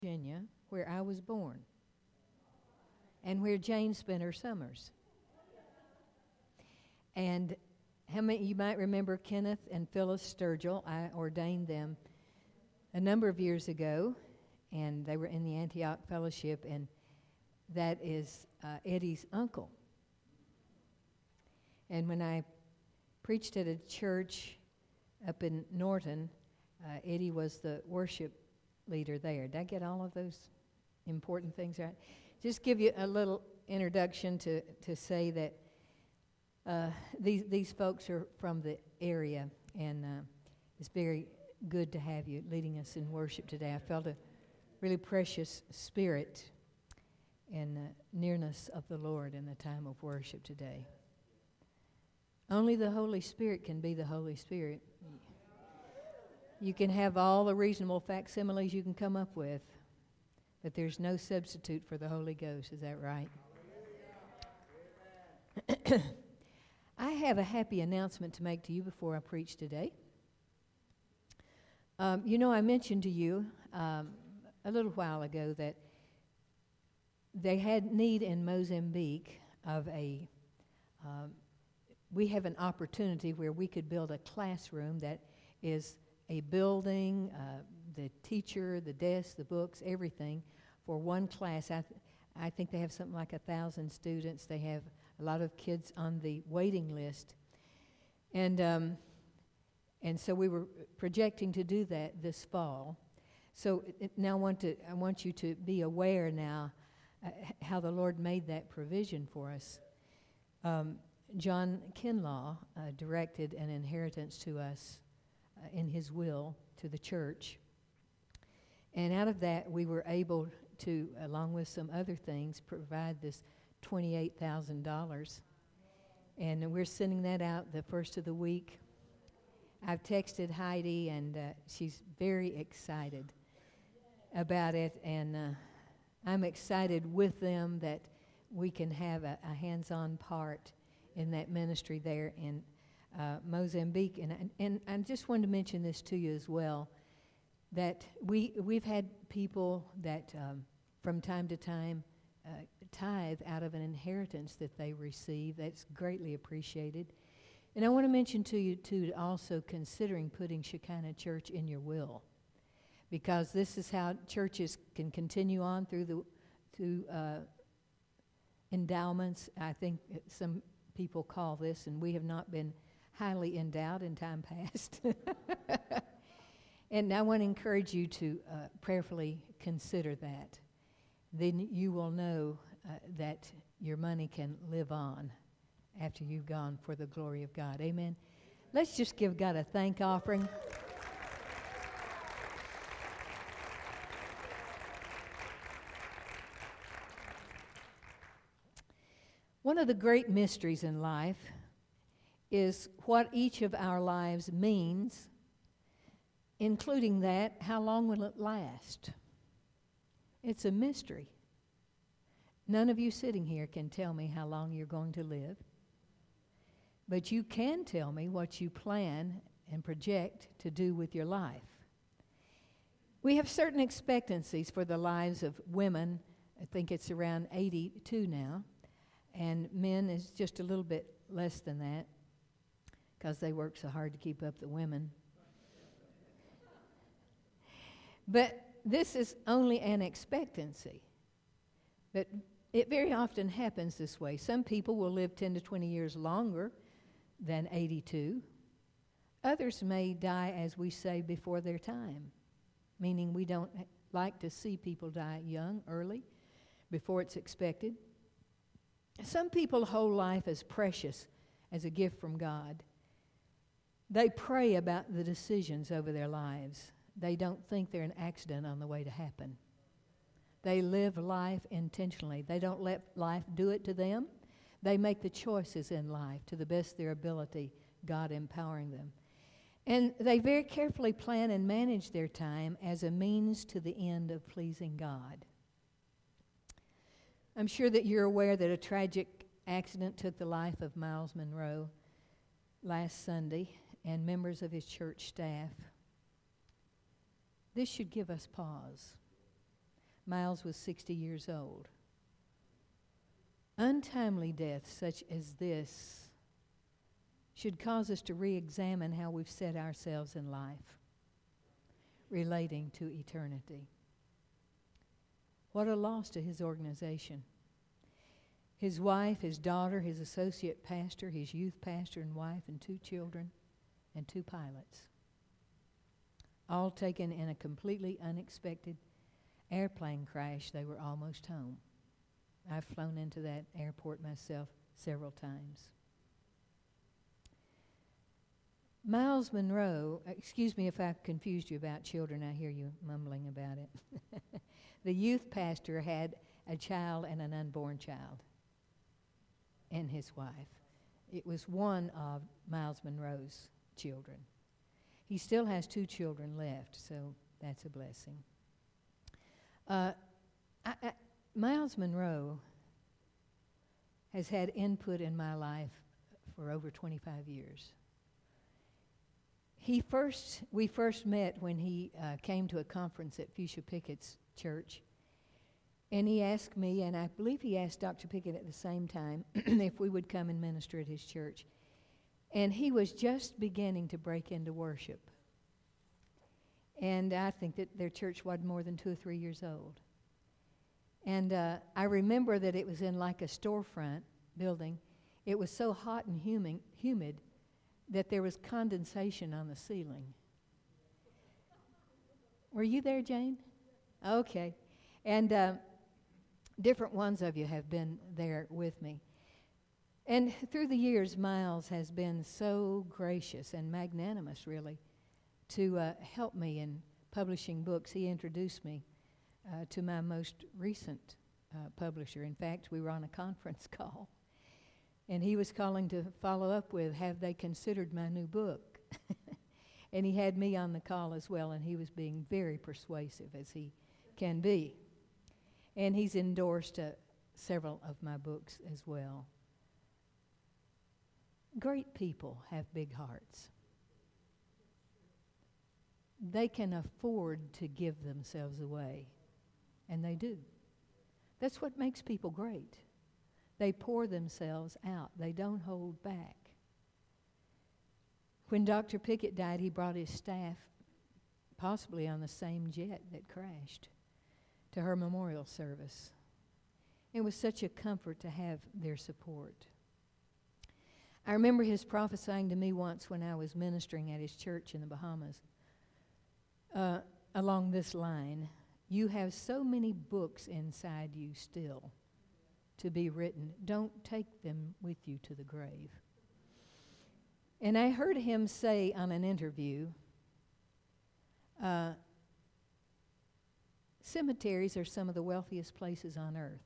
Virginia, where I was born, and where Jane spent her summers. And how many you might remember Kenneth and Phyllis Sturgill? I ordained them a number of years ago, and they were in the Antioch Fellowship, and that is Eddie's uncle. And when I preached at a church up in Norton, Eddie was the worship leader there. Did I get all of those important things right? Just give you a little introduction to say that these folks are from the area, and it's very good to have you leading us in worship today. I felt a really precious spirit and nearness of the Lord in the time of worship today. Only the Holy Spirit can be the Holy Spirit. You can have all the reasonable facsimiles you can come up with, but there's no substitute for the Holy Ghost. Is that right? I have a happy announcement to make to you before I preach today. I mentioned to you a little while ago that they had need in Mozambique of we have an opportunity where we could build a classroom that is a building, the teacher, the desk, the books, everything for one class. I think they have something like 1,000 students. They have a lot of kids on the waiting list. And so we were projecting to do that this fall. So now I want you to be aware now how the Lord made that provision for us. John Kinlaw directed an inheritance to us in his will to the church. And out of that, we were able to, along with some other things, provide this $28,000. And we're sending that out the first of the week. I've texted Heidi, and she's very excited about it. And I'm excited with them that we can have a hands-on part in that ministry there in Mozambique. And I just wanted to mention this to you as well, that we've had people that from time to time tithe out of an inheritance that they receive. That's greatly appreciated. And I want to mention to you, too, also considering putting Shekinah Church in your will, because this is how churches can continue on through endowments. I think some people call this, and we have not been highly endowed in time past. And I want to encourage you to prayerfully consider that. Then you will know that your money can live on after you've gone for the glory of God. Amen. Let's just give God a thank offering. One of the great mysteries in life is what each of our lives means, including that, how long will it last? It's a mystery. None of you sitting here can tell me how long you're going to live, but you can tell me what you plan and project to do with your life. We have certain expectancies for the lives of women. I think it's around 82 now. And men is just a little bit less than that because they work so hard to keep up the women. But this is only an expectancy. But it very often happens this way. Some people will live 10 to 20 years longer than 82. Others may die, as we say, before their time, meaning we don't like to see people die young, early, before it's expected. Some people hold life as precious, as a gift from God. They pray about the decisions over their lives. They don't think they're an accident on the way to happen. They live life intentionally. They don't let life do it to them. They make the choices in life to the best of their ability, God empowering them. And they very carefully plan and manage their time as a means to the end of pleasing God. I'm sure that you're aware that a tragic accident took the life of Miles Monroe last Sunday and members of his church staff. This should give us pause. Miles was 60 years old. Untimely death such as this should cause us to re-examine how we've set ourselves in life relating to eternity. What a loss to his organization. His wife, his daughter, his associate pastor, his youth pastor and wife, and 2 children, and 2 pilots. All taken in a completely unexpected airplane crash. They were almost home. I've flown into that airport myself several times. Miles Monroe, excuse me if I've confused you about children. I hear you mumbling about it. The youth pastor had a child and an unborn child, and his wife. It was one of Miles Monroe's children. He still has 2 children left, so that's a blessing. Miles Monroe has had input in my life for over 25 years. We first met when he came to a conference at Fuchsia Pickett's church, and he asked me, and I believe he asked Dr. Pickett at the same time, if we would come and minister at his church. And he was just beginning to break into worship. And I think that their church wasn't more than 2 or 3 years old. And I remember that it was in like a storefront building. It was so hot and humid that there was condensation on the ceiling. Were you there, Jane? Okay. And different ones of you have been there with me. And through the years, Miles has been so gracious and magnanimous, really, to help me in publishing books. He introduced me to my most recent publisher. In fact, we were on a conference call, and he was calling to follow up with, have they considered my new book? And he had me on the call as well, and he was being very persuasive, as he can be. And he's endorsed several of my books as well. Great people have big hearts. They can afford to give themselves away, and they do. That's what makes people great. They pour themselves out. They don't hold back. When Dr. Pickett died, he brought his staff, possibly on the same jet that crashed, to her memorial service. It was such a comfort to have their support. I remember his prophesying to me once when I was ministering at his church in the Bahamas, along this line: you have so many books inside you still to be written. Don't take them with you to the grave. And I heard him say on an interview, cemeteries are some of the wealthiest places on earth.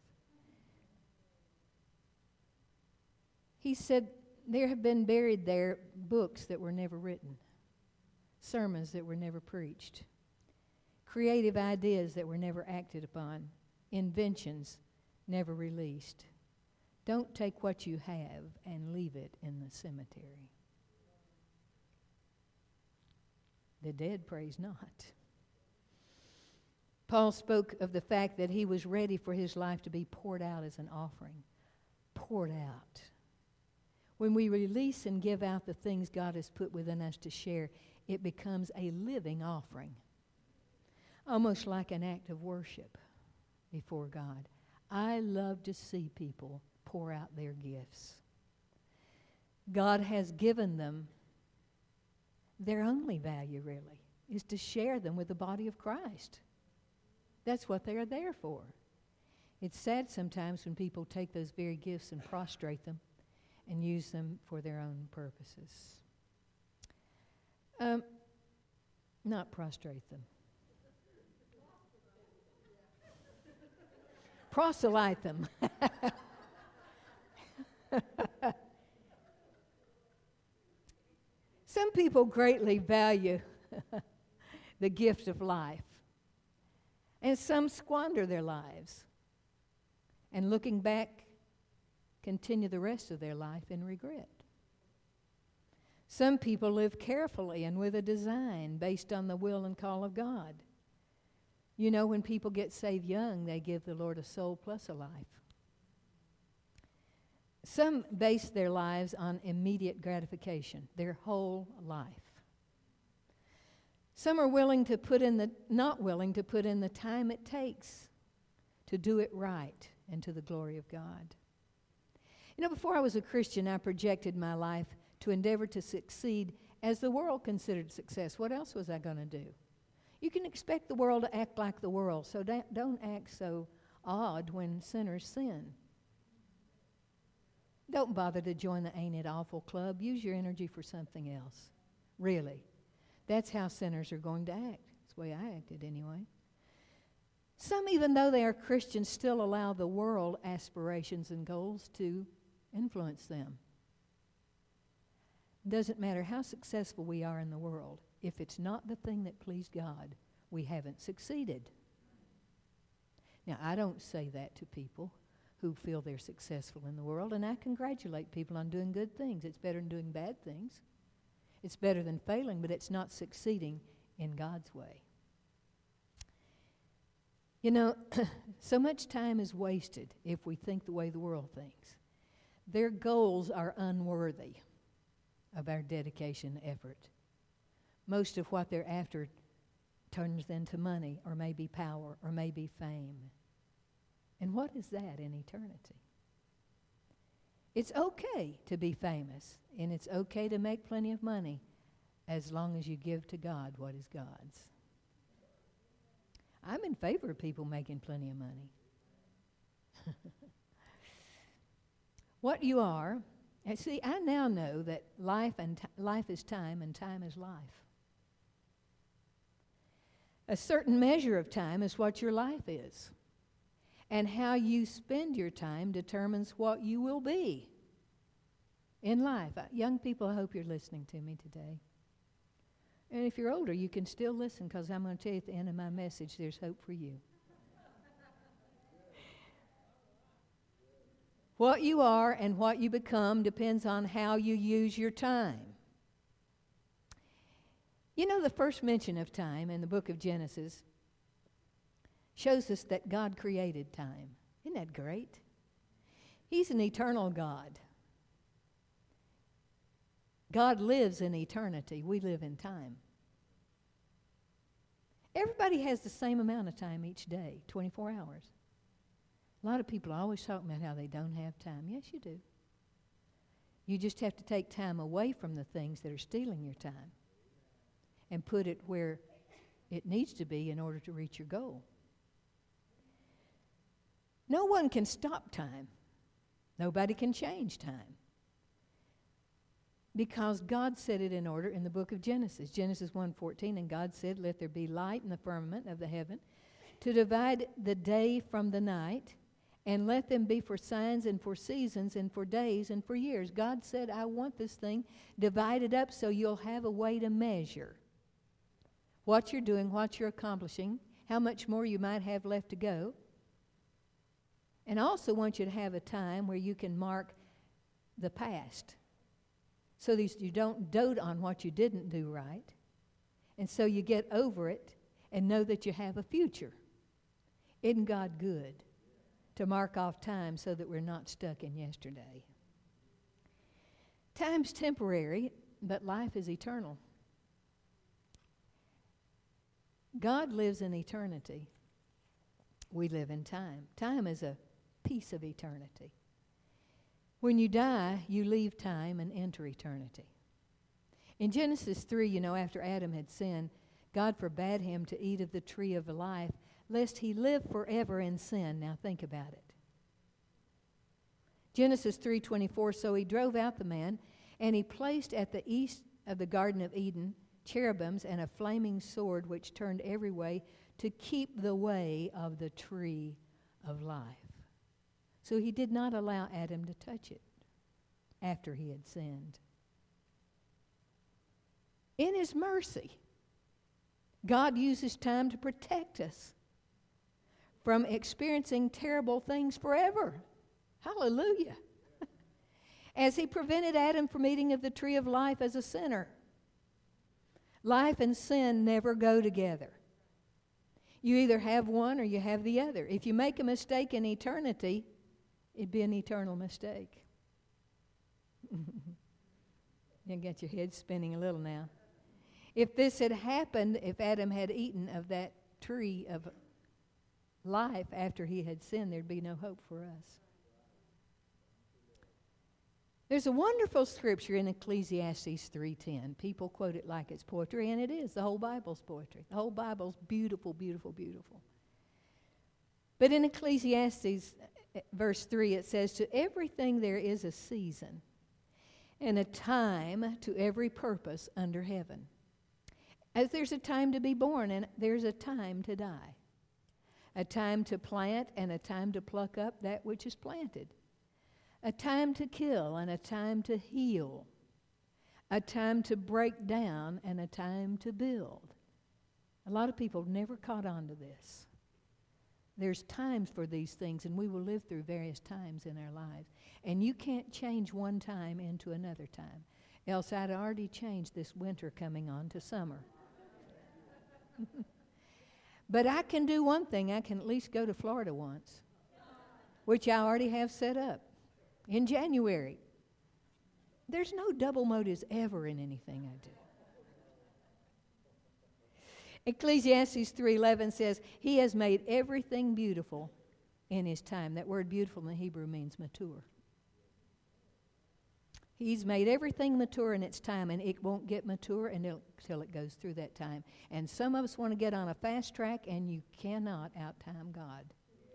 He said there have been buried there books that were never written, sermons that were never preached, creative ideas that were never acted upon, inventions never released. Don't take what you have and leave it in the cemetery. The dead praise not. Paul spoke of the fact that he was ready for his life to be poured out as an offering. Poured out. When we release and give out the things God has put within us to share, it becomes a living offering, almost like an act of worship before God. I love to see people pour out their gifts. God has given them their only value, really, is to share them with the body of Christ. That's what they are there for. It's sad sometimes when people take those very gifts and prostrate them and use them for their own purposes. Not prostrate them. Proselyte them. Some people greatly value the gift of life, and some squander their lives, and looking back, continue the rest of their life in regret. Some people live carefully and with a design based on the will and call of God. You know, when people get saved young, they give the Lord a soul plus a life. Some base their lives on immediate gratification, their whole life. Some are not willing to put in the time it takes to do it right and to the glory of God. You know, before I was a Christian, I projected my life to endeavor to succeed as the world considered success. What else was I going to do? You can expect the world to act like the world, so don't act so odd when sinners sin. Don't bother to join the Ain't It Awful club. Use your energy for something else. Really. That's how sinners are going to act. That's the way I acted anyway. Some, even though they are Christians, still allow the world aspirations and goals to influence them. Doesn't matter how successful we are in the world. If it's not the thing that pleased God, we haven't succeeded. Now, I don't say that to people who feel they're successful in the world, and I congratulate people on doing good things. It's better than doing bad things. It's better than failing, but it's not succeeding in God's way. You know, so much time is wasted if we think the way the world thinks. Their goals are unworthy of our dedication and effort. Most of what they're after turns into money, or maybe power, or maybe fame. And what is that in eternity? It's okay to be famous, and it's okay to make plenty of money as long as you give to God what is God's. I'm in favor of people making plenty of money. What you are, and see, I now know that life is time and time is life. A certain measure of time is what your life is. And how you spend your time determines what you will be in life. Young people, I hope you're listening to me today. And if you're older, you can still listen, because I'm going to tell you at the end of my message, there's hope for you. What you are and what you become depends on how you use your time. You know, the first mention of time in the book of Genesis shows us that God created time. Isn't that great? He's an eternal God. God lives in eternity. We live in time. Everybody has the same amount of time each day, 24 hours. A lot of people are always talking about how they don't have time. Yes, you do. You just have to take time away from the things that are stealing your time and put it where it needs to be in order to reach your goal. No one can stop time. Nobody can change time. Because God set it in order in the book of Genesis. Genesis 1:14, and God said, "Let there be light in the firmament of the heaven to divide the day from the night, and let them be for signs and for seasons and for days and for years." God said, I want this thing divided up so you'll have a way to measure what you're doing, what you're accomplishing, how much more you might have left to go. And I also want you to have a time where you can mark the past, so that you don't dote on what you didn't do right, and so you get over it and know that you have a future. Isn't God good to mark off time so that we're not stuck in yesterday? Time's temporary, but life is eternal. God lives in eternity. We live in time. Time is a piece of eternity. When you die, you leave time and enter eternity. In Genesis 3, you know, after Adam had sinned, God forbade him to eat of the tree of life, lest he live forever in sin. Now think about it. Genesis 3:24, so he drove out the man, and he placed at the east of the Garden of Eden cherubims and a flaming sword which turned every way to keep the way of the tree of life. So he did not allow Adam to touch it after he had sinned. In his mercy, God uses time to protect us from experiencing terrible things forever. Hallelujah. As he prevented Adam from eating of the tree of life as a sinner. Life and sin never go together. You either have one or you have the other. If you make a mistake in eternity, it'd be an eternal mistake. You get your head spinning a little now. If this had happened, if Adam had eaten of that tree of life after he had sinned, there'd be no hope for us. There's a wonderful scripture in Ecclesiastes 3:10. People quote it like it's poetry, and it is. The whole Bible's poetry. The whole Bible's beautiful, beautiful, beautiful. But in Ecclesiastes verse 3, it says, "To everything there is a season, and a time to every purpose under heaven. As there's a time to be born, and there's a time to die. A time to plant, and a time to pluck up that which is planted. A time to kill, and a time to heal. A time to break down, and a time to build." A lot of people never caught on to this. There's times for these things, and we will live through various times in our lives. And you can't change one time into another time. Else I'd already changed this winter coming on to summer. But I can do one thing. I can at least go to Florida once, which I already have set up in January. There's no double motives ever in anything I do. Ecclesiastes 3:11 says, "He has made everything beautiful in His time." That word beautiful in the Hebrew means mature. He's made everything mature in its time, and it won't get mature until it goes through that time. And some of us want to get on a fast track, and you cannot outtime God.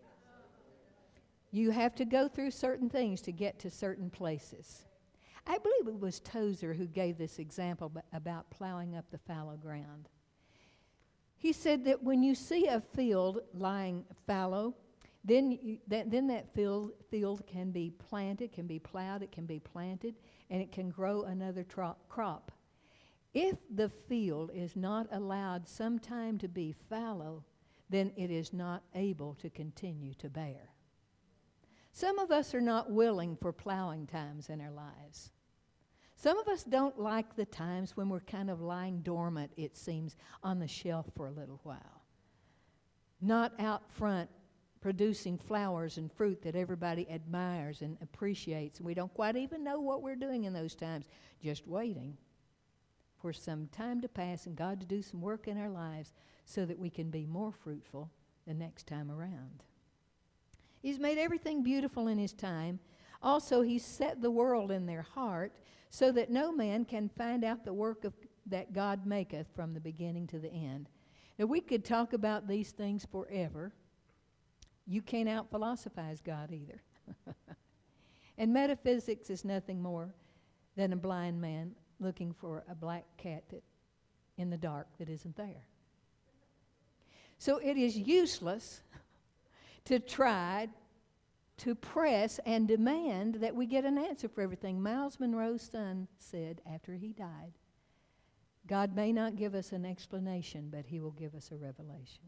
You have to go through certain things to get to certain places. I believe it was Tozer who gave this example about plowing up the fallow ground. He said that when you see a field lying fallow, then that field can be planted, can be plowed, it can be planted, and it can grow another crop. If the field is not allowed some time to be fallow, then it is not able to continue to bear. Some of us are not willing for plowing times in our lives. Some of us don't like the times when we're kind of lying dormant, it seems, on the shelf for a little while. Not out front producing flowers and fruit that everybody admires and appreciates. And we don't quite even know what we're doing in those times, just waiting for some time to pass and God to do some work in our lives so that we can be more fruitful the next time around. He's made everything beautiful in His time. Also, He set the world in their heart so that no man can find out the work that God maketh from the beginning to the end. Now, we could talk about these things forever. You can't out-philosophize God either. And metaphysics is nothing more than a blind man looking for a black cat in the dark that isn't there. So it is useless to try to press and demand that we get an answer for everything. Miles Monroe's son said after he died, God may not give us an explanation, but He will give us a revelation.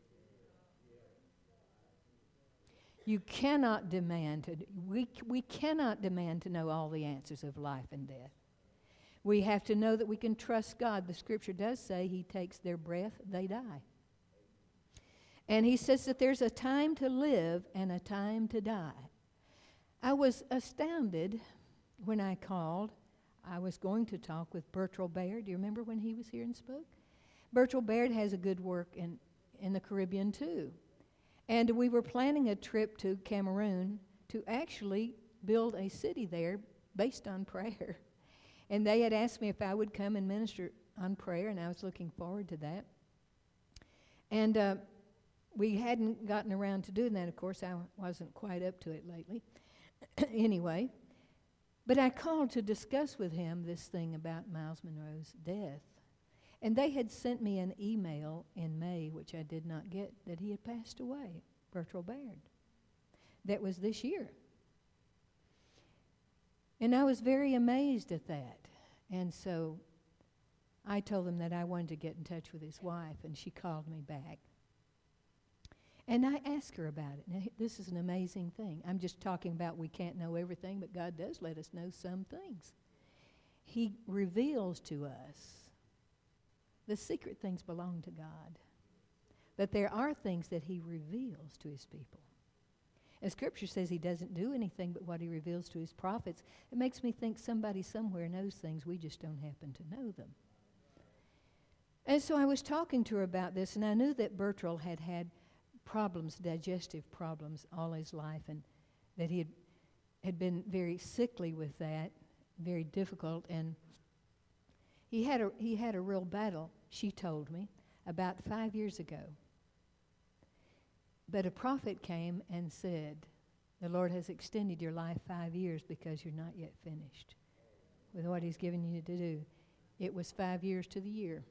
You cannot demand we cannot demand to know all the answers of life and death. We have to know that we can trust God. The Scripture does say He takes their breath, they die. And He says that there's a time to live and a time to die. I was astounded when I called. I was going to talk with Bertrand Baird. Do you remember when he was here and spoke? Bertrand Baird has a good work in the Caribbean too. And we were planning a trip to Cameroon to actually build a city there based on prayer. And they had asked me if I would come and minister on prayer, and I was looking forward to that. And we hadn't gotten around to doing that, of course. I wasn't quite up to it lately. Anyway, but I called to discuss with him this thing about Miles Monroe's death. And they had sent me an email in May, which I did not get, that he had passed away, Bertrand Baird. That was this year. And I was very amazed at that. And so I told them that I wanted to get in touch with his wife, and she called me back. And I asked her about it. Now, this is an amazing thing. I'm just talking about we can't know everything, but God does let us know some things. He reveals to us the secret things belong to God. But there are things that he reveals to his people. And Scripture says he doesn't do anything but what he reveals to his prophets. It makes me think somebody somewhere knows things, we just don't happen to know them. And so I was talking to her about this, and I knew that Bertrell had had problems, digestive problems, all his life, and that he had been very sickly with that, very difficult. And he had a real battle, she told me, about 5 years ago. But a prophet came and said, the Lord has extended your life 5 years because you're not yet finished with what he's given you to do. It was 5 years to the year.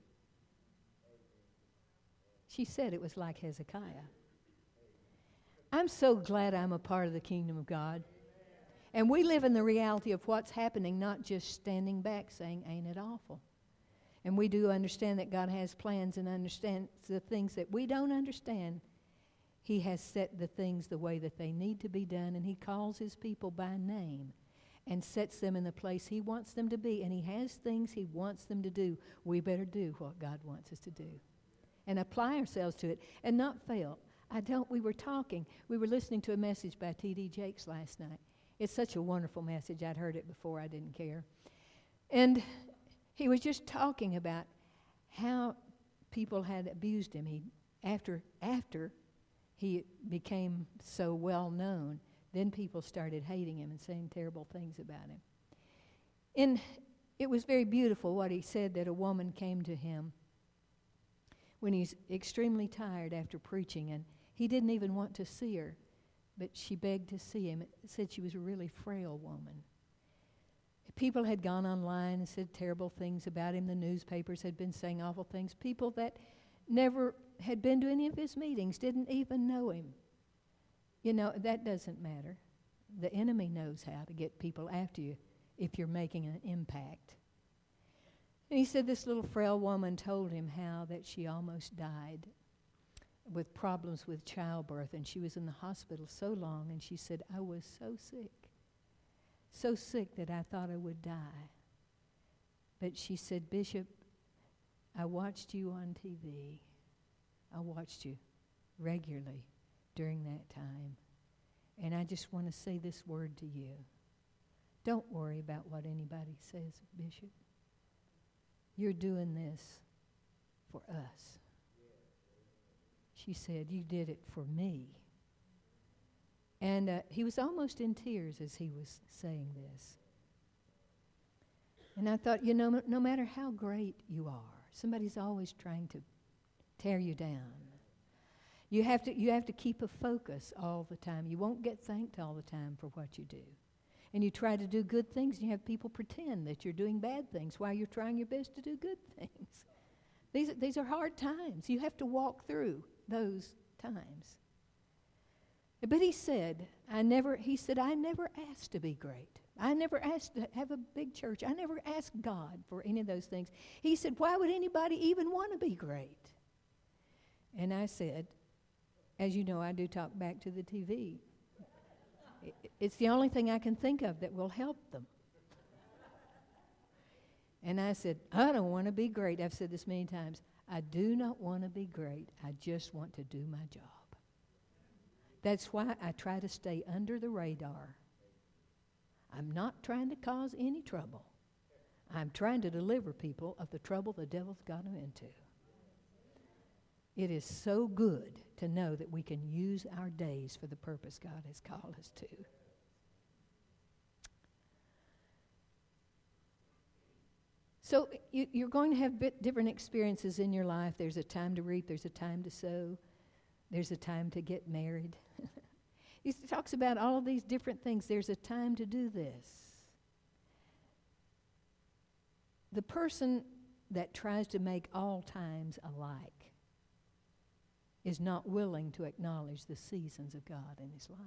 She said it was like Hezekiah. I'm so glad I'm a part of the kingdom of God. And we live in the reality of what's happening, not just standing back saying, ain't it awful? And we do understand that God has plans and understands the things that we don't understand. He has set the things the way that they need to be done, and he calls his people by name and sets them in the place he wants them to be, and he has things he wants them to do. We better do what God wants us to do and apply ourselves to it and not fail. We were listening to a message by T.D. Jakes last night. It's such a wonderful message. I'd heard it before. I didn't care. And he was just talking about how people had abused him. After he became so well known, then people started hating him and saying terrible things about him. And it was very beautiful what he said, that a woman came to him when he's extremely tired after preaching, and he didn't even want to see her, but she begged to see him. It said she was a really frail woman. People had gone online and said terrible things about him. The newspapers had been saying awful things. People that never had been to any of his meetings didn't even know him. You know, that doesn't matter. The enemy knows how to get people after you if you're making an impact. And he said this little frail woman told him how that she almost died with problems with childbirth, and she was in the hospital so long, and she said, I was so sick that I thought I would die. But she said, Bishop, I watched you on TV. I watched you regularly during that time. And I just want to say this word to you. Don't worry about what anybody says, Bishop. You're doing this for us. She said, you did it for me. And he was almost in tears as he was saying this. And I thought, you know, no matter how great you are, somebody's always trying to tear you down. You have to keep a focus all the time. You won't get thanked all the time for what you do. And you try to do good things, and you have people pretend that you're doing bad things while you're trying your best to do good things. These are hard times. You have to walk through those times. But he said, I never asked to be great. I never asked to have a big church. I never asked God for any of those things. He said, why would anybody even want to be great? And I said, as you know, I do talk back to the TV. It's the only thing I can think of that will help them. And I said, I don't want to be great. I've said this many times. I do not want to be great. I just want to do my job. That's why I try to stay under the radar. I'm not trying to cause any trouble. I'm trying to deliver people of the trouble the devil's got them into. It is so good to know that we can use our days for the purpose God has called us to. So you're going to have different experiences in your life. There's a time to reap. There's a time to sow. There's a time to get married. He talks about all of these different things. There's a time to do this. The person that tries to make all times alike is not willing to acknowledge the seasons of God in his life.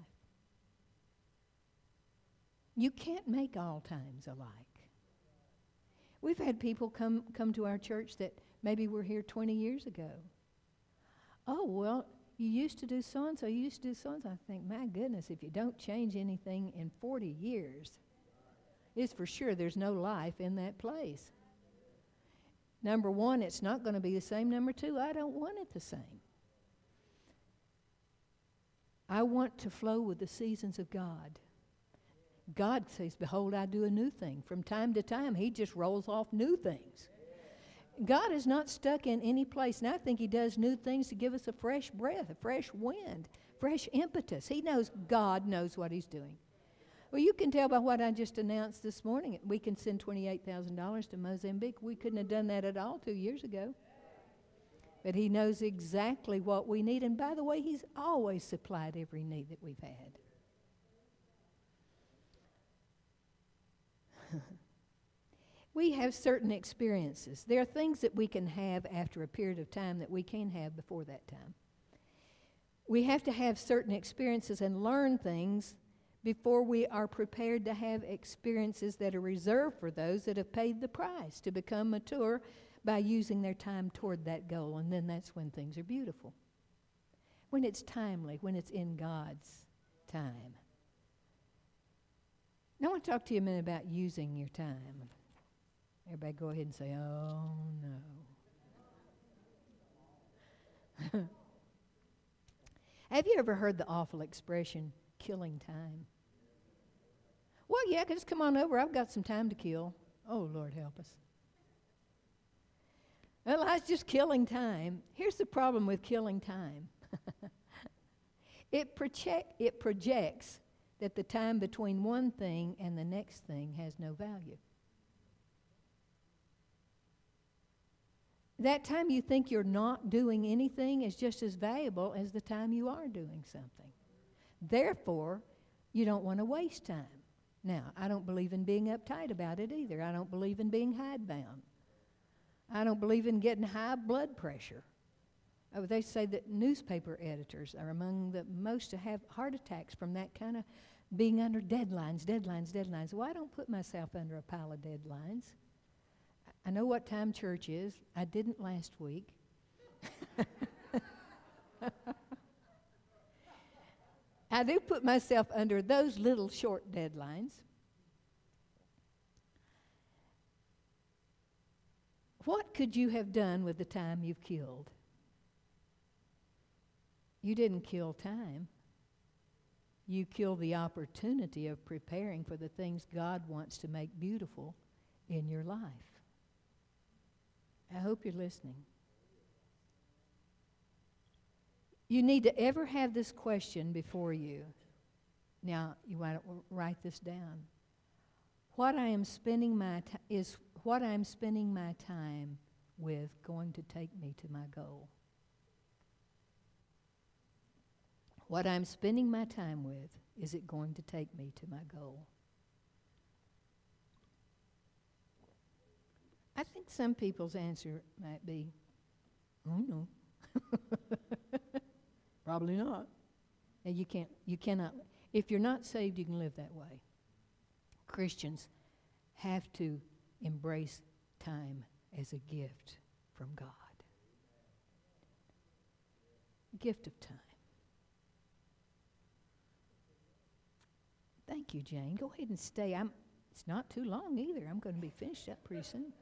You can't make all times alike. We've had people come to our church that maybe were here 20 years ago. Oh, well, you used to do so-and-so, you used to do so-and-so. I think, my goodness, if you don't change anything in 40 years, it's for sure there's no life in that place. Number one, it's not going to be the same. Number two, I don't want it the same. I want to flow with the seasons of God. God says, behold, I do a new thing. From time to time, he just rolls off new things. God is not stuck in any place. And I think he does new things to give us a fresh breath, a fresh wind, fresh impetus. God knows what he's doing. Well, you can tell by what I just announced this morning. We can send $28,000 to Mozambique. We couldn't have done that at all 2 years ago. But he knows exactly what we need. And by the way, he's always supplied every need that we've had. We have certain experiences. There are things that we can have after a period of time that we can't have before that time. We have to have certain experiences and learn things before we are prepared to have experiences that are reserved for those that have paid the price to become mature by using their time toward that goal. And then that's when things are beautiful. When it's timely, when it's in God's time. Now I want to talk to you a minute about using your time. Everybody go ahead and say, oh no. Have you ever heard the awful expression, killing time? Well, yeah, just come on over. I've got some time to kill. Oh, Lord, help us. Well, I was just killing time. Here's the problem with killing time. It projects that the time between one thing and the next thing has no value. That time you think you're not doing anything is just as valuable as the time you are doing something. Therefore, you don't want to waste time. Now, I don't believe in being uptight about it either. I don't believe in being hidebound. I don't believe in getting high blood pressure. They say that newspaper editors are among the most to have heart attacks from that kind of being under deadlines. Well, I don't put myself under a pile of deadlines. I know what time church is. I didn't last week. I do put myself under those little short deadlines. What could you have done with the time you've killed? You didn't kill time. You killed the opportunity of preparing for the things God wants to make beautiful in your life. I hope you're listening. You need to ever have this question before you. Now, you want to write this down. What I am spending my time with going to take me to my goal? What I'm spending my time with, is it going to take me to my goal? I think some people's answer might be, oh no. Probably not. And you cannot, if you're not saved, you can live that way. Christians have to embrace time as a gift from God. Gift of time. Thank you, Jane. Go ahead and stay. It's not too long either. I'm going to be finished up pretty soon.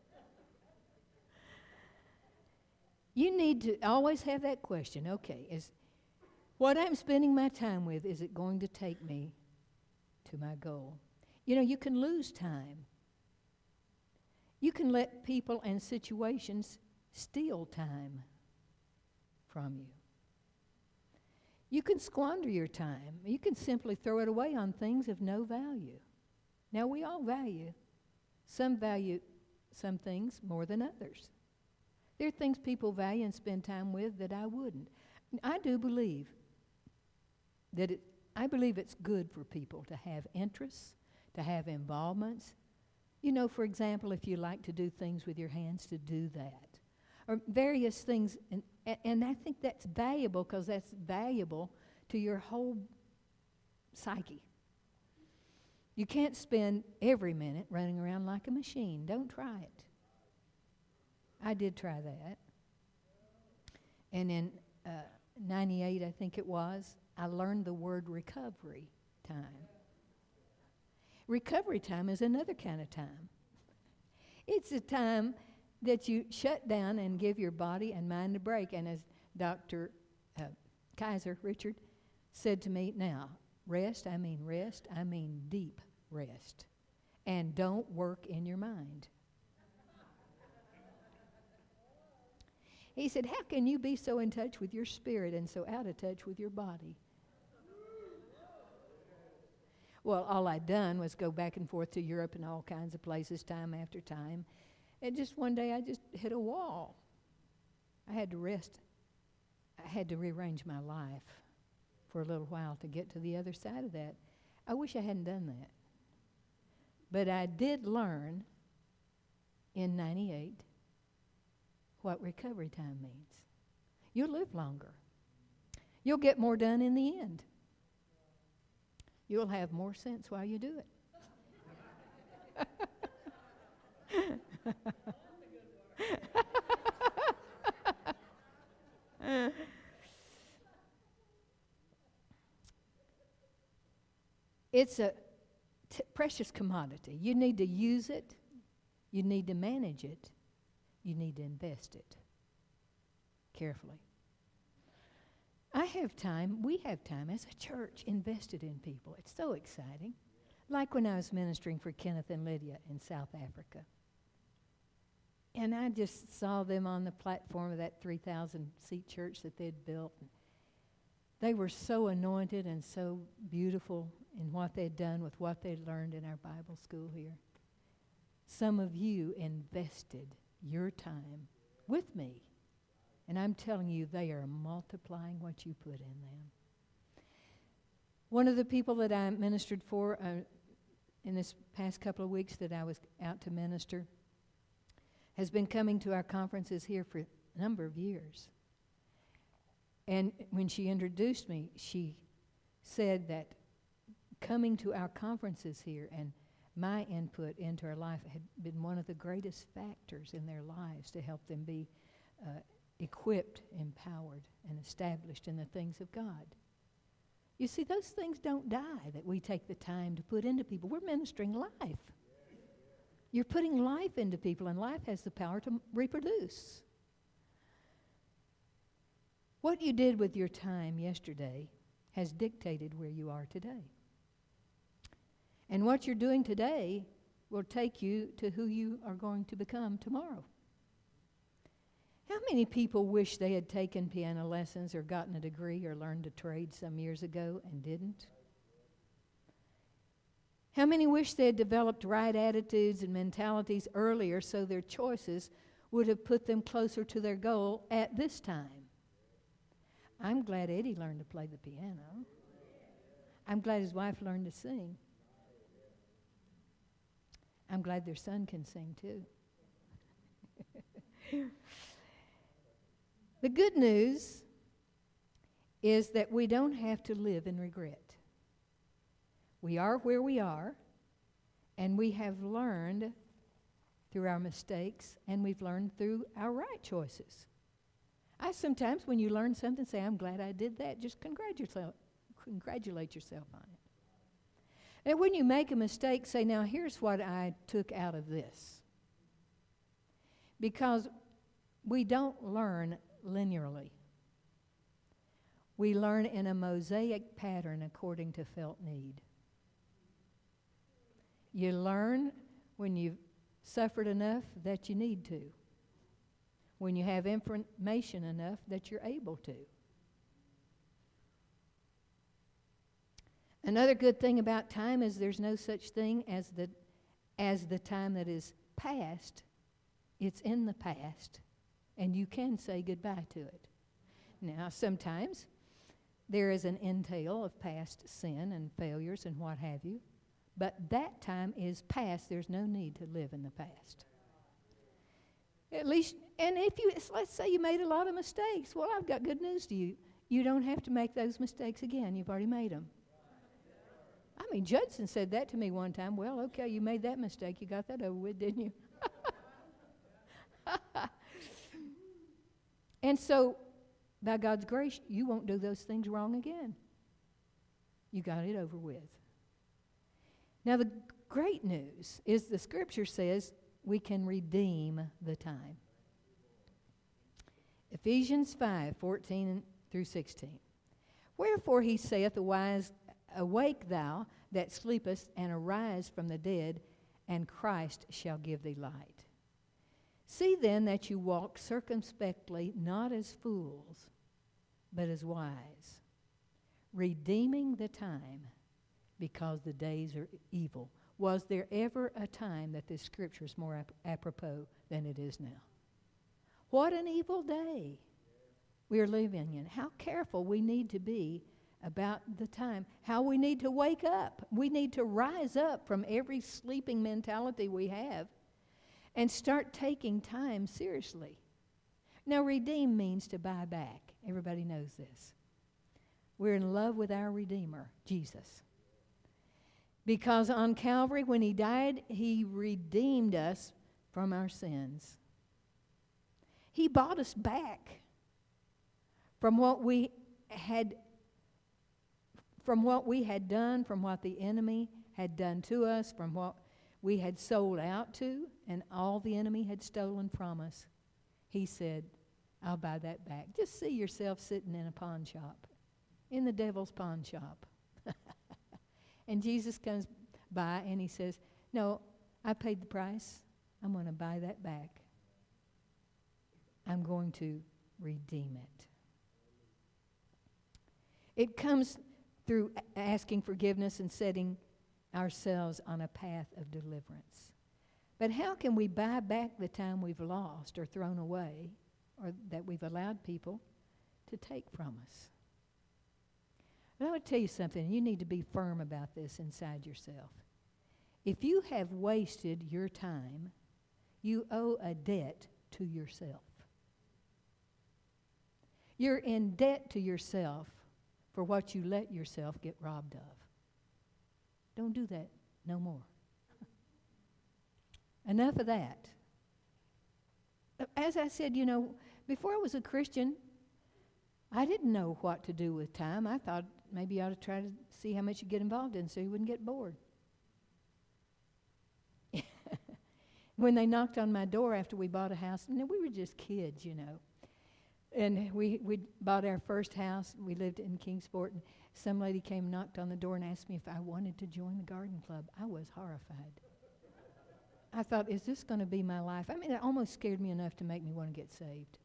You need to always have that question. Okay, is what I'm spending my time with, is it going to take me to my goal? You know, you can lose time. You can let people and situations steal time from you. You can squander your time. You can simply throw it away on things of no value. Now, we all value some things more than others. There are things people value and spend time with that I wouldn't. I do believe that I believe it's good for people to have interests, to have involvements. You know, for example, if you like to do things with your hands, to do that. Or various things, and I think that's valuable because that's valuable to your whole psyche. You can't spend every minute running around like a machine. Don't try it. I did try that. And in 98, I think it was, I learned the word recovery time. Recovery time is another kind of time. It's a time that you shut down and give your body and mind a break. And as Dr. Kaiser, Richard, said to me, now, rest, I mean deep rest. And don't work in your mind. He said, how can you be so in touch with your spirit and so out of touch with your body? Well, all I'd done was go back and forth to Europe and all kinds of places time after time. And just one day I just hit a wall. I had to rest. I had to rearrange my life for a little while to get to the other side of that. I wish I hadn't done that. But I did learn in 98 what recovery time means. You'll live longer. You'll get more done in the end. You'll have more sense while you do it. It's a precious commodity. You need to use it. You need to manage it. You need to invest it carefully. I have time, we have time as a church invested in people. It's so exciting. Like when I was ministering for Kenneth and Lydia in South Africa. And I just saw them on the platform of that 3,000-seat church that they'd built. They were so anointed and so beautiful in what they'd done with what they'd learned in our Bible school here. Some of you invested your time with me. And I'm telling you, they are multiplying what you put in them. One of the people that I ministered for in this past couple of weeks that I was out to minister has been coming to our conferences here for a number of years. And when she introduced me, she said that coming to our conferences here and my input into her life had been one of the greatest factors in their lives to help them be equipped, empowered, and established in the things of God. You see, those things don't die that we take the time to put into people. We're ministering life. You're putting life into people, and life has the power to reproduce. What you did with your time yesterday has dictated where you are today. And what you're doing today will take you to who you are going to become tomorrow. How many people wish they had taken piano lessons or gotten a degree or learned a trade some years ago and didn't? How many wish they had developed right attitudes and mentalities earlier so their choices would have put them closer to their goal at this time? I'm glad Eddie learned to play the piano. I'm glad his wife learned to sing. I'm glad their son can sing too. The good news is that we don't have to live in regret. We are where we are, and we have learned through our mistakes, and we've learned through our right choices. I sometimes, when you learn something, say, I'm glad I did that. Just congratulate yourself on it. And when you make a mistake, say, now here's what I took out of this. Because we don't learn linearly. We learn in a mosaic pattern according to felt need. You learn when you've suffered enough that you need to. When you have information enough that you're able to. Another good thing about time is there's no such thing as the time that is past. It's in the past, and you can say goodbye to it. Now, sometimes there is an entail of past sin and failures and what have you, but that time is past. There's no need to live in the past. At least, and if you, let's say you made a lot of mistakes, well, I've got good news to you. You don't have to make those mistakes again. You've already made them. I mean, Judson said that to me one time. Well, okay, you made that mistake. You got that over with, didn't you? And so, by God's grace, you won't do those things wrong again. You got it over with. Now, the great news is the Scripture says we can redeem the time. Ephesians 5:14 through 16. Wherefore he saith, Awake thou that sleepest, and arise from the dead, and Christ shall give thee light. See then that you walk circumspectly, not as fools, but as wise, redeeming the time, because the days are evil. Was there ever a time that this scripture is more apropos than it is now? What an evil day we are living in. How careful we need to be about the time. How we need to wake up. We need to rise up from every sleeping mentality we have and start taking time seriously. Now, redeem means to buy back. Everybody knows this. We're in love with our Redeemer, Jesus. Because on Calvary, when he died, he redeemed us from our sins. He bought us back from what we had done, from what the enemy had done to us, from what we had sold out to, and all the enemy had stolen from us. He said, I'll buy that back. Just see yourself sitting in a pawn shop, in the devil's pawn shop. And Jesus comes by and he says, no, I paid the price. I'm going to buy that back. I'm going to redeem it. It comes through asking forgiveness and setting ourselves on a path of deliverance. But how can we buy back the time we've lost or thrown away, or that we've allowed people to take from us? And I want to tell you something. You need to be firm about this inside yourself. If you have wasted your time, you owe a debt to yourself. You're in debt to yourself for what you let yourself get robbed of. Don't do that no more. Enough of that. As I said, before I was a Christian, I didn't know what to do with time. I thought maybe I ought to try to see how much you get involved in so you wouldn't get bored. When they knocked on my door after we bought a house, we were just kids, And we bought our first house. We lived in Kingsport, and some lady came and knocked on the door and asked me if I wanted to join the garden club. I was horrified. I thought, is this going to be my life? It almost scared me enough to make me want to get saved.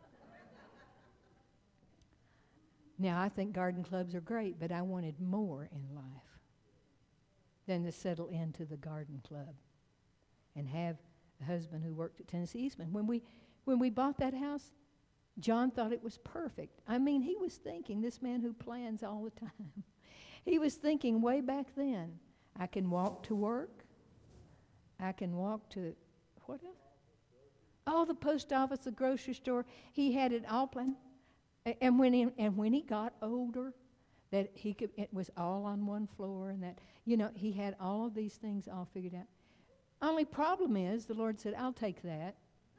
Now, I think garden clubs are great, but I wanted more in life than to settle into the garden club and have a husband who worked at Tennessee Eastman. When we bought that house, John thought it was perfect. He was thinking, this man who plans all the time, he was thinking way back then, I can walk to work, I can walk to, what else? Oh, the post office, the grocery store. He had it all planned. And when he got older, that it was all on one floor, and that, he had all of these things all figured out. Only problem is, the Lord said, I'll take that.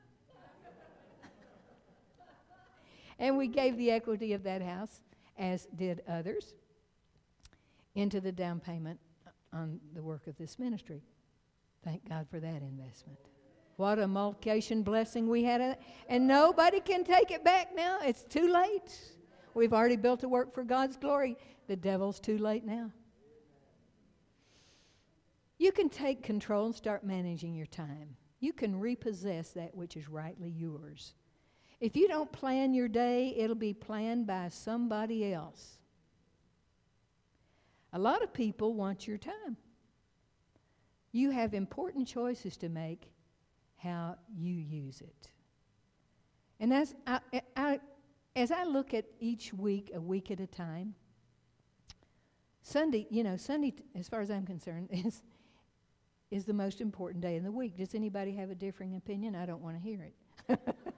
And we gave the equity of that house, as did others, into the down payment on the work of this ministry. Thank God for that investment. What a multiplication blessing we had. And nobody can take it back now. It's too late. We've already built a work for God's glory. The devil's too late now. You can take control and start managing your time. You can repossess that which is rightly yours. If you don't plan your day, it'll be planned by somebody else. A lot of people want your time. You have important choices to make how you use it. And as I look at each week, a week at a time, Sunday, as far as I'm concerned, is the most important day in the week. Does anybody have a differing opinion? I don't want to hear it.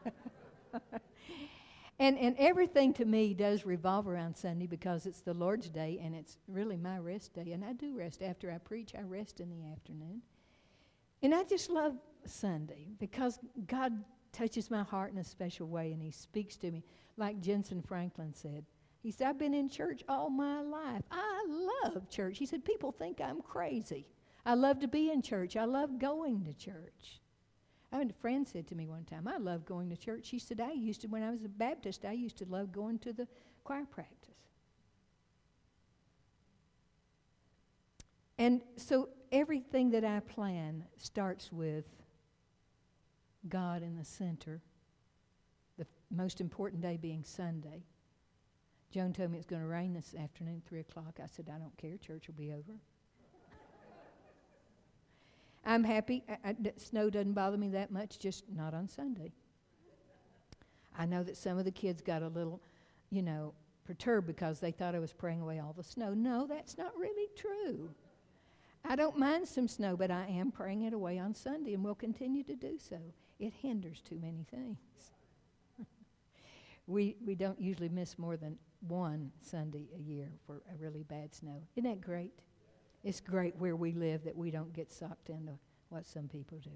And everything to me does revolve around Sunday because it's the Lord's day and it's really my rest day. And I do rest after I preach. I rest in the afternoon. And I just love Sunday because God touches my heart in a special way and he speaks to me. Like Jensen Franklin said, he said, I've been in church all my life. I love church. He said, people think I'm crazy. I love to be in church. I love going to church. A friend said to me one time, I love going to church. She said, when I was a Baptist, I used to love going to the choir practice. And so everything that I plan starts with God in the center, the most important day being Sunday. Joan told me it's going to rain this afternoon, 3 o'clock. I said, I don't care. Church will be over. I'm happy. Snow doesn't bother me that much, just not on Sunday. I know that some of the kids got a little, perturbed because they thought I was praying away all the snow. No, that's not really true. I don't mind some snow, but I am praying it away on Sunday and will continue to do so. It hinders too many things. We don't usually miss more than one Sunday a year for a really bad snow. Isn't that great? It's great where we live that we don't get sucked into what some people do.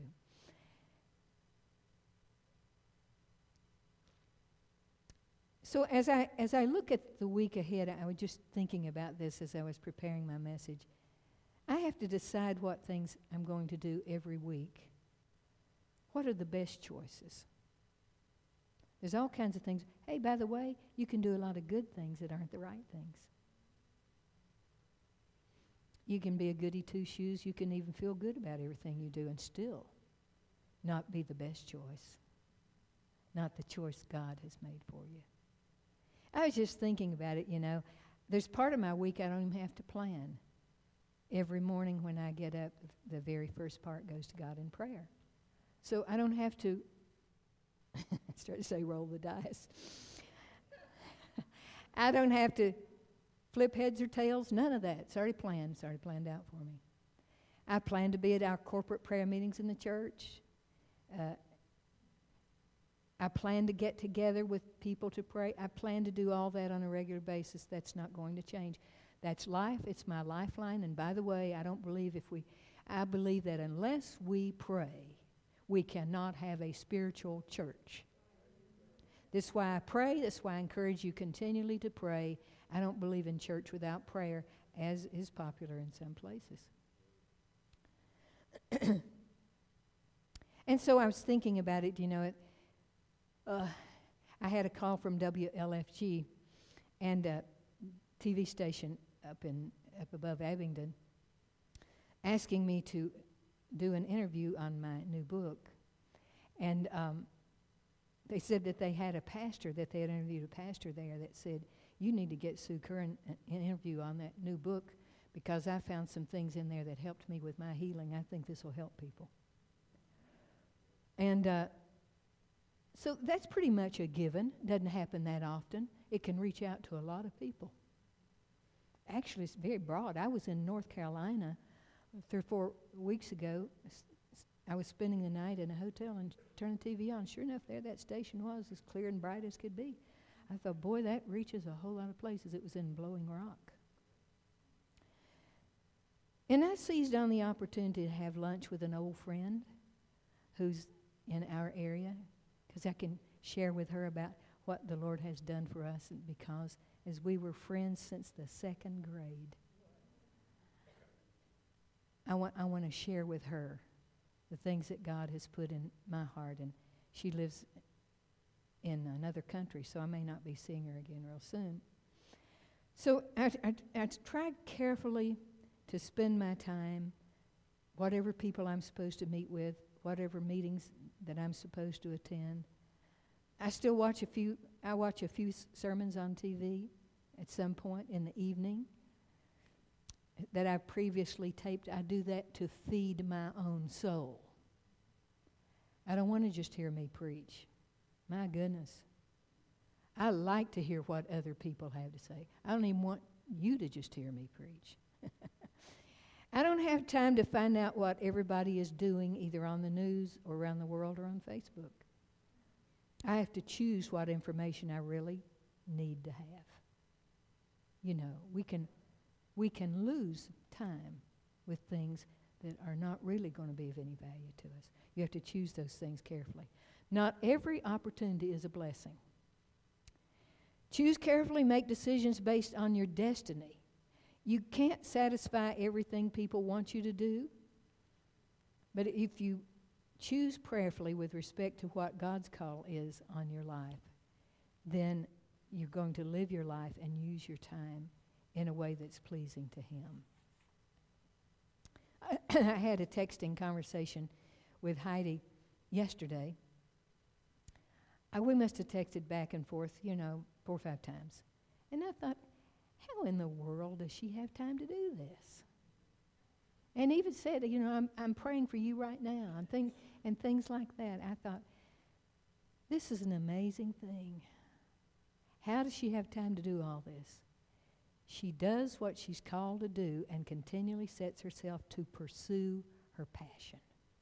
So as I look at the week ahead, I was just thinking about this as I was preparing my message. I have to decide what things I'm going to do every week. What are the best choices? There's all kinds of things. Hey, by the way, you can do a lot of good things that aren't the right things. You can be a goody two-shoes. You can even feel good about everything you do and still not be the best choice, not the choice God has made for you. I was just thinking about it, There's part of my week I don't even have to plan. Every morning when I get up, the very first part goes to God in prayer. So I don't have to, I start to say roll the dice. I don't have to flip heads or tails, none of that. It's already planned. It's already planned out for me. I plan to be at our corporate prayer meetings in the church. I plan to get together with people to pray. I plan to do all that on a regular basis. That's not going to change. That's life. It's my lifeline. And by the way, I believe that unless we pray, we cannot have a spiritual church. This is why I pray. This is why I encourage you continually to pray. I don't believe in church without prayer, as is popular in some places. And so I was thinking about it, I had a call from WLFG and a TV station up above Abingdon asking me to do an interview on my new book. And they said that they had interviewed a pastor there that said, you need to get Sue Curran an interview on that new book because I found some things in there that helped me with my healing. I think this will help people. And so that's pretty much a given. Doesn't happen that often. It can reach out to a lot of people. Actually, it's very broad. I was in North Carolina 3 or 4 weeks ago. I was spending the night in a hotel and turned the TV on. Sure enough, there that station was, as clear and bright as could be. I thought, boy, that reaches a whole lot of places. It was in Blowing Rock. And I seized on the opportunity to have lunch with an old friend who's in our area, because I can share with her about what the Lord has done for us, and because as we were friends since the 2nd grade, I want to share with her the things that God has put in my heart. And she lives in another country, so I may not be seeing her again real soon. So I tried carefully to spend my time, whatever people I'm supposed to meet with, whatever meetings that I'm supposed to attend. I still watch a few sermons on TV at some point in the evening that I've previously taped. I do that to feed my own soul. I don't want to just hear me preach. My goodness. I like to hear what other people have to say. I don't even want you to just hear me preach. I don't have time to find out what everybody is doing either on the news or around the world or on Facebook. I have to choose what information I really need to have. We can lose time with things that are not really going to be of any value to us. You have to choose those things carefully. Not every opportunity is a blessing. Choose carefully, make decisions based on your destiny. You can't satisfy everything people want you to do, but if you choose prayerfully with respect to what God's call is on your life, then you're going to live your life and use your time in a way that's pleasing to Him. I had a texting conversation with Heidi yesterday. We must have texted back and forth, 4 or 5 times. And I thought, how in the world does she have time to do this? And even said, I'm praying for you right now, and things like that. I thought, this is an amazing thing. How does she have time to do all this? She does what she's called to do and continually sets herself to pursue her passion.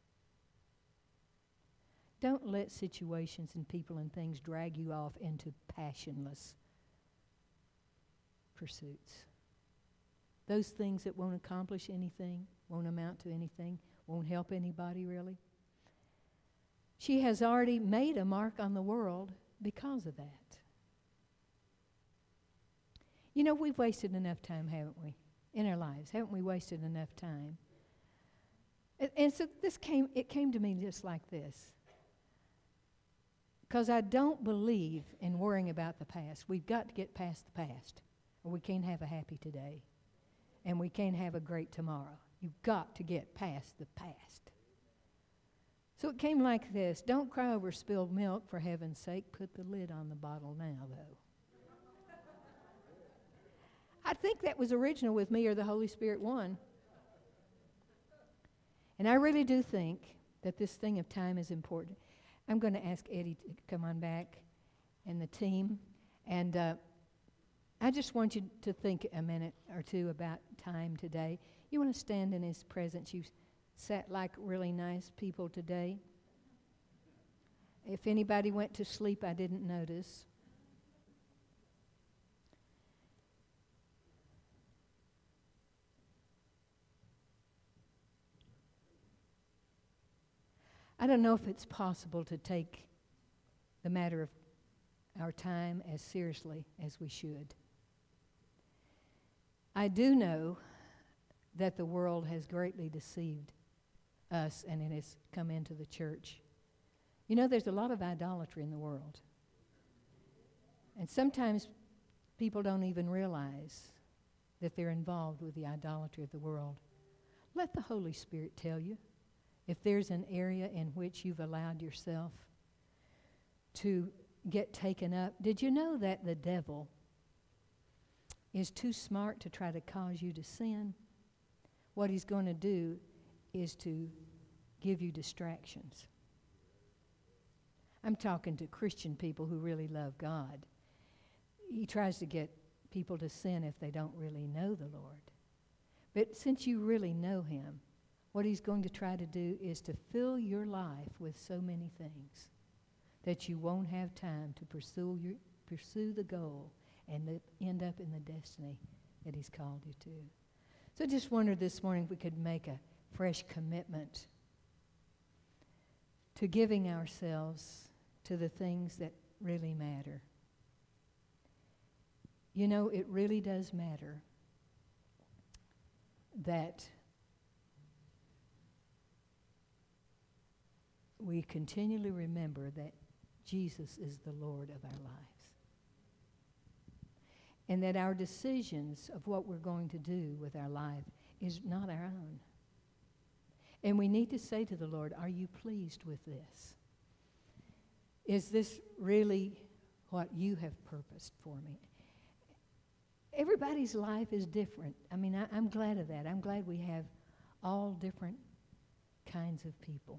Don't let situations and people and things drag you off into passionless pursuits. Those things that won't accomplish anything, won't amount to anything, won't help anybody really. She has already made a mark on the world because of that. We've wasted enough time, haven't we, in our lives? Haven't we wasted enough time? And so it came to me just like this. Because I don't believe in worrying about the past. We've got to get past the past, or we can't have a happy today, and we can't have a great tomorrow. You've got to get past the past. So it came like this. Don't cry over spilled milk, for heaven's sake. Put the lid on the bottle now, though. I think that was original with me, or the Holy Spirit won. And I really do think that this thing of time is important. I'm going to ask Eddie to come on back and the team. And I just want you to think a minute or two about time today. You want to stand in His presence. You sat like really nice people today. If anybody went to sleep, I didn't notice. I don't know if it's possible to take the matter of our time as seriously as we should. I do know that the world has greatly deceived us, and it has come into the church. There's a lot of idolatry in the world. And sometimes people don't even realize that they're involved with the idolatry of the world. Let the Holy Spirit tell you. If there's an area in which you've allowed yourself to get taken up, did you know that the devil is too smart to try to cause you to sin? What he's going to do is to give you distractions. I'm talking to Christian people who really love God. He tries to get people to sin if they don't really know the Lord. But since you really know Him, what he's going to try to do is to fill your life with so many things that you won't have time to pursue the goal and end up in the destiny that He's called you to. So I just wondered this morning if we could make a fresh commitment to giving ourselves to the things that really matter. It really does matter that we continually remember that Jesus is the Lord of our lives. And that our decisions of what we're going to do with our life is not our own. And we need to say to the Lord, are you pleased with this? Is this really what you have purposed for me? Everybody's life is different. I'm glad of that. I'm glad we have all different kinds of people.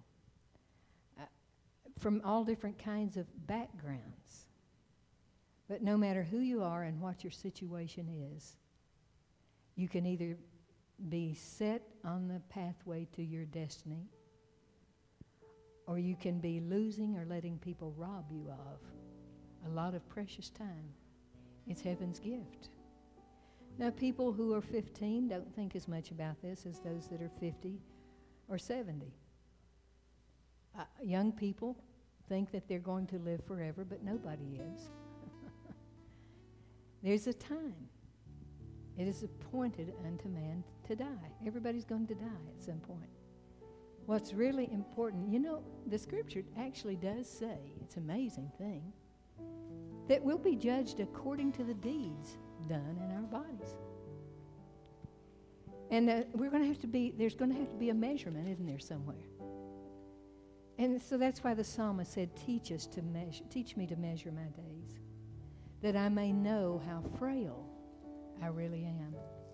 From all different kinds of backgrounds. But no matter who you are and what your situation is, you can either be set on the pathway to your destiny, or you can be losing or letting people rob you of a lot of precious time. It's heaven's gift. Now, people who are 15 don't think as much about this as those that are 50 or 70. Young people think that they're going to live forever, but nobody is. There's a time. It is appointed unto man to die. Everybody's going to die at some point. What's really important, the Scripture actually does say, it's an amazing thing, that we'll be judged according to the deeds done in our bodies. And there's going to have to be a measurement, isn't there, somewhere? And so that's why the psalmist said, teach me to measure my days, that I may know how frail I really am.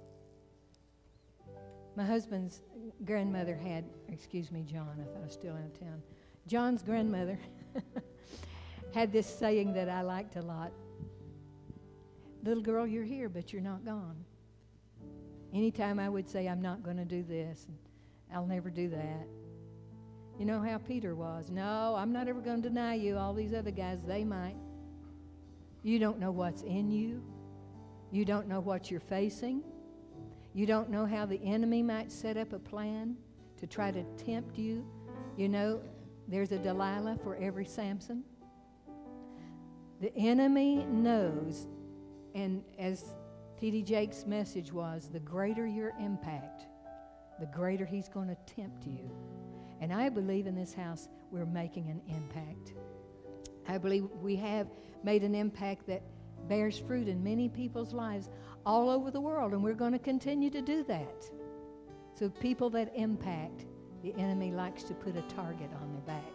My husband's grandmother John, if I was still out of town. John's grandmother had this saying that I liked a lot. Little girl, you're here, but you're not gone. Anytime I would say, I'm not going to do this, and I'll never do that. You know how Peter was. No, I'm not ever going to deny you. All these other guys, they might. You don't know what's in you. You don't know what you're facing. You don't know how the enemy might set up a plan to try to tempt you. You know, there's a Delilah for every Samson. The enemy knows, and as T.D. Jakes' message was, the greater your impact, the greater he's going to tempt you. And I believe in this house we're making an impact. I believe we have made an impact that bears fruit in many people's lives all over the world, and we're going to continue to do that. So people that impact, the enemy likes to put a target on their back.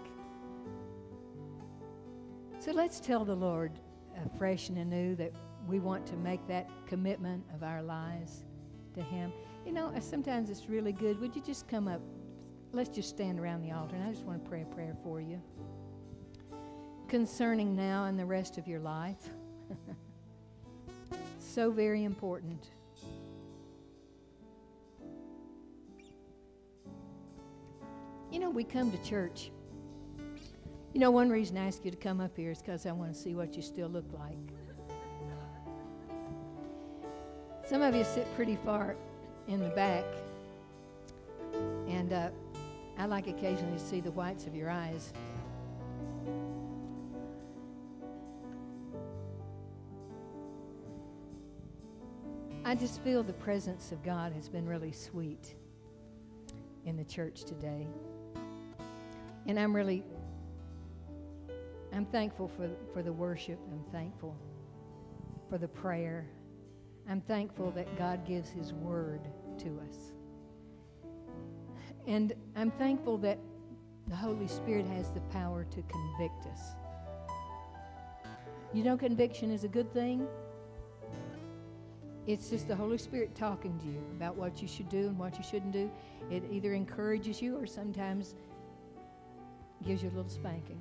So let's tell the Lord fresh and anew that we want to make that commitment of our lives to Him. You know, sometimes it's really good. Would you just come up? Let's just stand around the altar, and I just want to pray a prayer for you concerning now and the rest of your life. So very important. You know, we come to church. You know, one reason I ask you to come up here is because I want to see what you still look like. Some of you sit pretty far in the back, and I like occasionally to see the whites of your eyes. I just feel the presence of God has been really sweet in the church today. And I'm thankful for the worship. I'm thankful for the prayer. I'm thankful that God gives His word to us. And I'm thankful that the Holy Spirit has the power to convict us. You know, conviction is a good thing. It's just the Holy Spirit talking to you about what you should do and what you shouldn't do. It either encourages you or sometimes gives you a little spanking.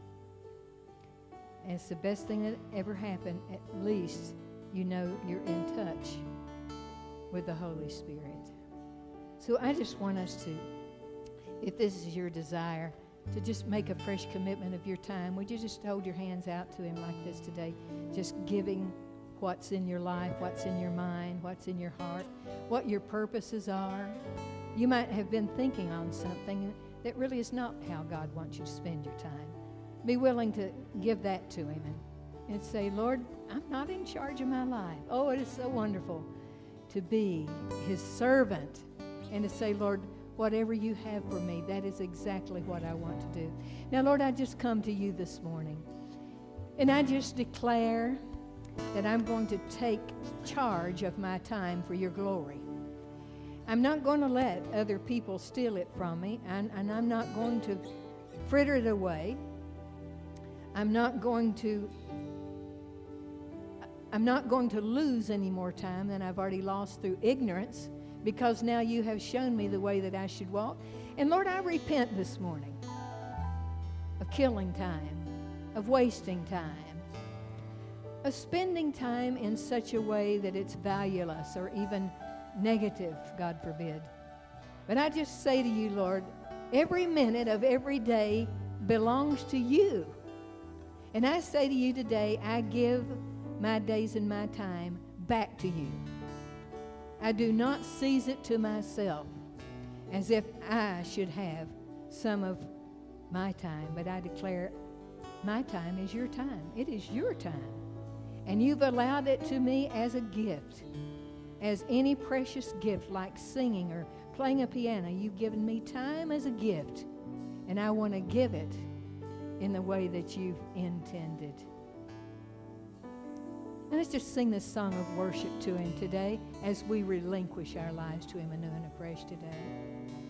And it's the best thing that ever happened. At least you know you're in touch with the Holy Spirit. So I just want us to, if this is your desire, to just make a fresh commitment of your time. Would you just hold your hands out to Him like this today? Just giving what's in your life, what's in your mind, what's in your heart, what your purposes are. You might have been thinking on something that really is not how God wants you to spend your time. Be willing to give that to Him and say, Lord, I'm not in charge of my life. Oh, it is so wonderful to be His servant and to say, Lord, whatever you have for me, that is exactly what I want to do. Now, Lord, I just come to you this morning, and I just declare that I'm going to take charge of my time for your glory. I'm not going to let other people steal it from me, and I'm not going to fritter it away. I'm not going to lose any more time than I've already lost through ignorance, because now you have shown me the way that I should walk. And Lord, I repent this morning of killing time, of wasting time, of spending time in such a way that it's valueless or even negative, God forbid. But I just say to you, Lord, every minute of every day belongs to you. And I say to you today, I give my days and my time back to you. I do not seize it to myself as if I should have some of my time, but I declare my time is your time. It is your time. And you've allowed it to me as a gift, as any precious gift like singing or playing a piano. You've given me time as a gift, and I want to give it in the way that you've intended. And let's just sing this song of worship to Him today as we relinquish our lives to Him anew and afresh today.